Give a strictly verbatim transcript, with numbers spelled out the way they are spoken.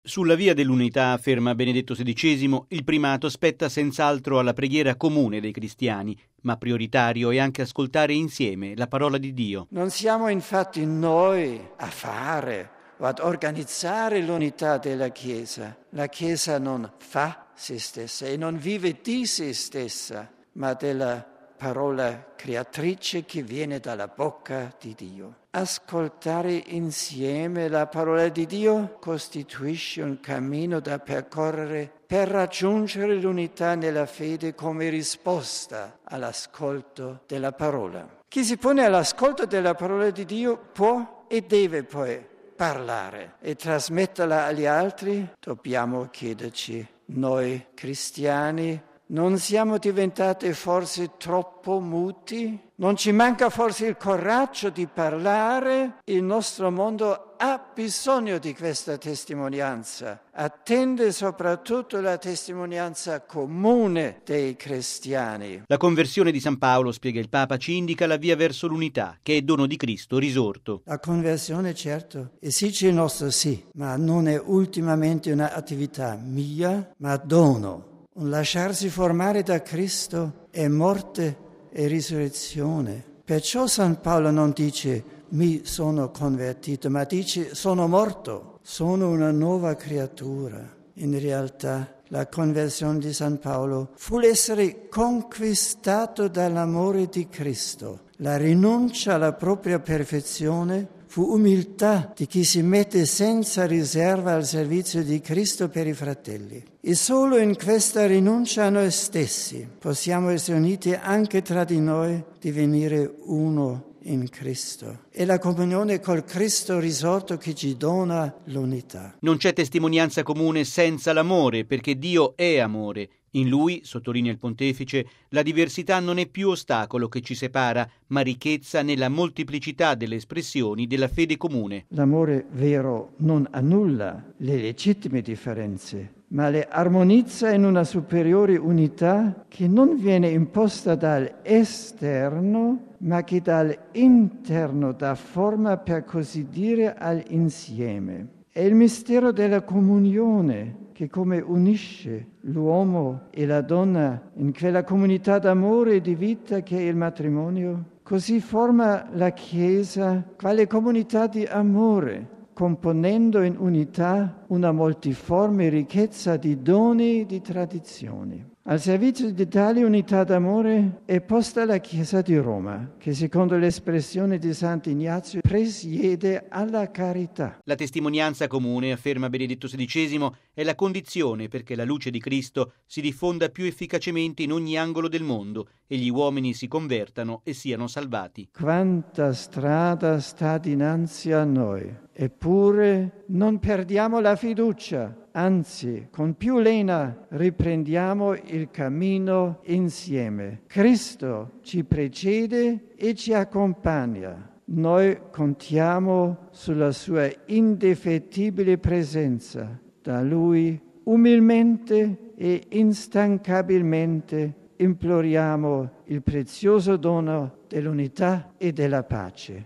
Sulla via dell'unità, afferma Benedetto sedicesimo, il primato spetta senz'altro alla preghiera comune dei cristiani, ma prioritario è anche ascoltare insieme la parola di Dio. Non siamo infatti noi a fare o ad organizzare l'unità della Chiesa. La Chiesa non fa se stessa e non vive di se stessa, ma della parola creatrice che viene dalla bocca di Dio. Ascoltare insieme la parola di Dio costituisce un cammino da percorrere per raggiungere l'unità nella fede come risposta all'ascolto della parola. Chi si pone all'ascolto della parola di Dio può e deve poi parlare e trasmetterla agli altri. Dobbiamo chiederci, noi cristiani, non siamo diventati forse troppo muti? Non ci manca forse il coraggio di parlare? Il nostro mondo ha bisogno di questa testimonianza. Attende soprattutto la testimonianza comune dei cristiani. La conversione di San Paolo, spiega il Papa, ci indica la via verso l'unità, che è dono di Cristo risorto. La conversione, certo, esige il nostro sì, ma non è ultimamente un'attività mia, ma dono. Un lasciarsi formare da Cristo è morte e risurrezione. Perciò San Paolo non dice mi sono convertito, ma dice sono morto, sono una nuova creatura. In realtà la conversione di San Paolo fu l'essere conquistato dall'amore di Cristo. La rinuncia alla propria perfezione fu umiltà di chi si mette senza riserva al servizio di Cristo per i fratelli. E solo in questa rinuncia a noi stessi possiamo essere uniti anche tra di noi, divenire uno in Cristo. È la comunione col Cristo risorto che ci dona l'unità. Non c'è testimonianza comune senza l'amore, perché Dio è amore. In Lui, sottolinea il Pontefice, la diversità non è più ostacolo che ci separa, ma ricchezza nella molteplicità delle espressioni della fede comune. L'amore vero non annulla le legittime differenze, ma le armonizza in una superiore unità che non viene imposta dall'esterno, ma che dall'interno dà forma, per così dire, all'insieme. È il mistero della comunione che come unisce l'uomo e la donna in quella comunità d'amore e di vita che è il matrimonio. Così forma la Chiesa quale comunità di amore, componendo in unità una multiforme ricchezza di doni e di tradizioni. Al servizio di tale unità d'amore è posta la Chiesa di Roma, che secondo l'espressione di Sant'Ignazio presiede alla carità. La testimonianza comune, afferma Benedetto sedicesimo, è la condizione perché la luce di Cristo si diffonda più efficacemente in ogni angolo del mondo e gli uomini si convertano e siano salvati. Quanta strada sta dinanzi a noi, eppure non perdiamo la fiducia. Anzi, con più lena riprendiamo il cammino insieme. Cristo ci precede e ci accompagna. Noi contiamo sulla sua indefettibile presenza. Da Lui, umilmente e instancabilmente, imploriamo il prezioso dono dell'unità e della pace.